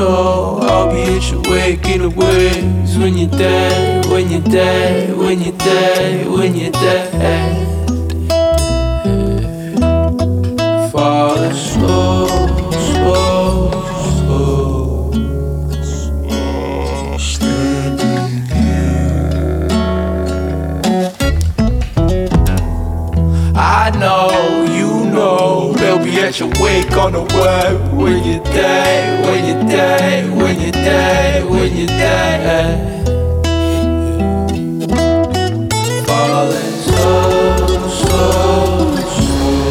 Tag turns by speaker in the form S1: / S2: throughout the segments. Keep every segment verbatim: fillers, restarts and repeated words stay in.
S1: know I'll be at your wake in the waves. When you're dead, when you're dead, when you're dead, when you're dead. Falling slow, slow, slow. Standing here. I know, you know, they'll be at your wake on the web. When you're dead, when you're dead, when you're dead, when you're dead. Falling slow, slow, slow.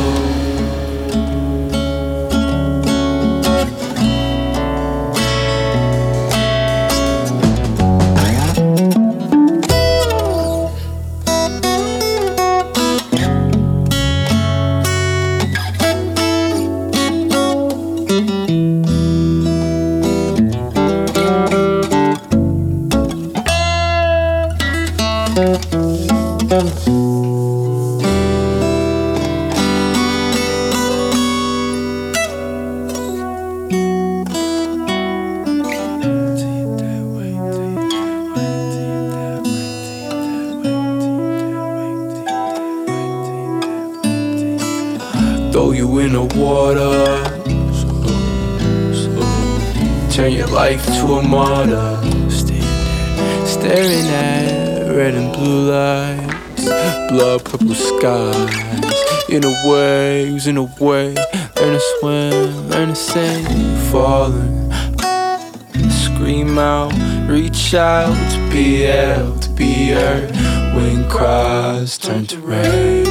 S1: Throw you in the water, slow, slow. Turn your life to a martyr. Stand there, staring at red and blue lights, blood purple skies. In the waves, in the way, learn to swim, learn to sing. Falling, scream out, reach out to be held, to be heard. When cries turn to rain.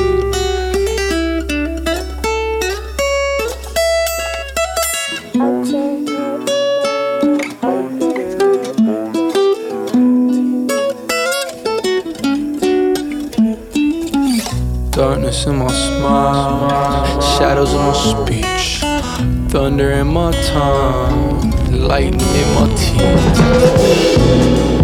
S1: Darkness in my smile, shadows in my speech, thunder in my tongue, lightning in my teeth.